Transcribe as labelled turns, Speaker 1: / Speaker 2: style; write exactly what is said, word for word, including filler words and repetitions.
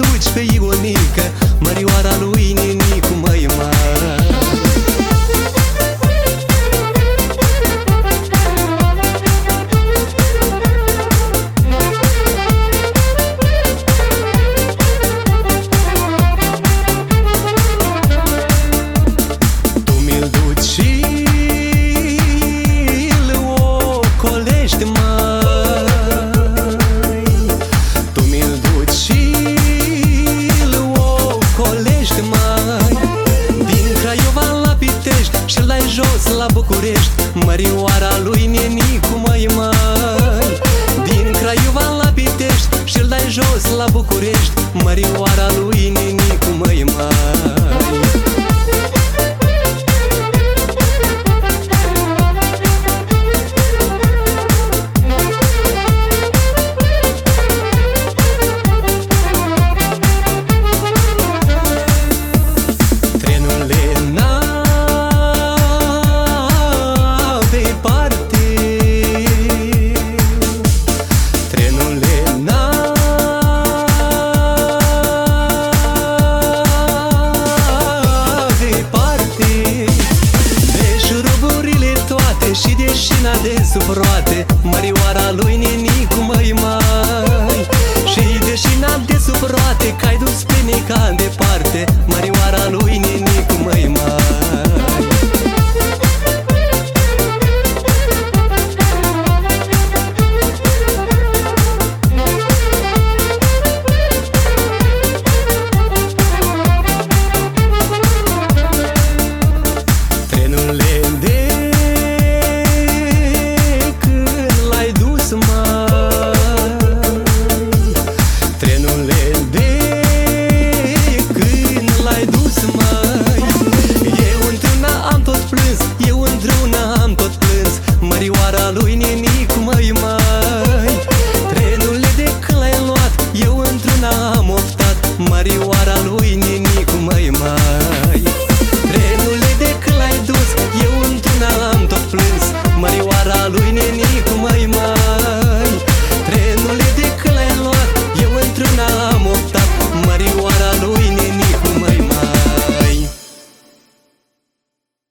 Speaker 1: duci pe Ionică, mărioara lui Nenicu, măi, măi. Jos la București, mărioara lui Nenicu, măi, măi. Din Craiova la Pitești și-l dai jos la București, mărioara lui Nenicu, măi, măi. Și de șina de sub roate, mărioara lui Nenicu, măi, măi. Și de șina de sub roate, că ai dus pe Nica departe, mărioara lui Nenicu, măi, măi.